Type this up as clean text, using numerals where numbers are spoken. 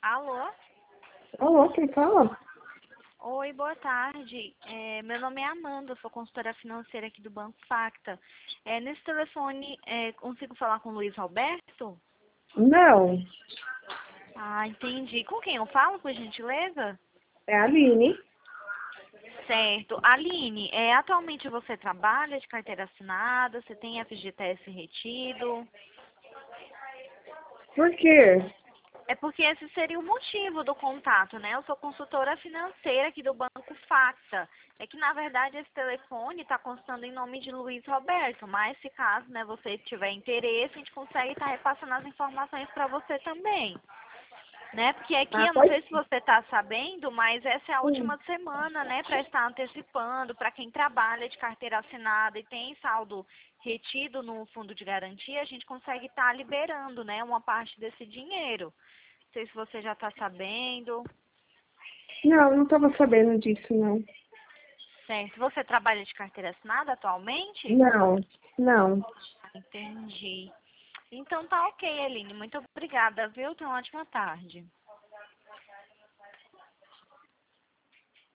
Alô? Alô, quem fala? Oi, boa tarde. Meu nome é Amanda, sou consultora financeira aqui do Banco Facta. Nesse telefone, consigo falar com o Luiz Roberto? Não, Ah, entendi. Com quem eu falo, por gentileza? é a Aline. Certo. Aline, atualmente você trabalha de carteira assinada, você tem FGTS retido? Por quê? É porque esse seria o motivo do contato, né? Eu sou consultora financeira aqui do Banco Facta. É que, na verdade, esse telefone está constando em nome de Luiz Roberto, mas se caso, né, você tiver interesse, a gente consegue estar repassando as informações para você também, né? Porque aqui, Ah, eu não pode sei se você está sabendo, mas essa é a sim. última semana, né, para estar antecipando, para quem trabalha de carteira assinada e tem saldo retido no fundo de garantia, a gente consegue estar liberando, né, uma parte desse dinheiro. Não sei se você já está sabendo. Não, não estava sabendo disso, não. Certo. Você trabalha de carteira assinada atualmente? Não, não. Entendi. Então tá ok, Aline. Muito obrigada, viu? Tenha uma ótima tarde.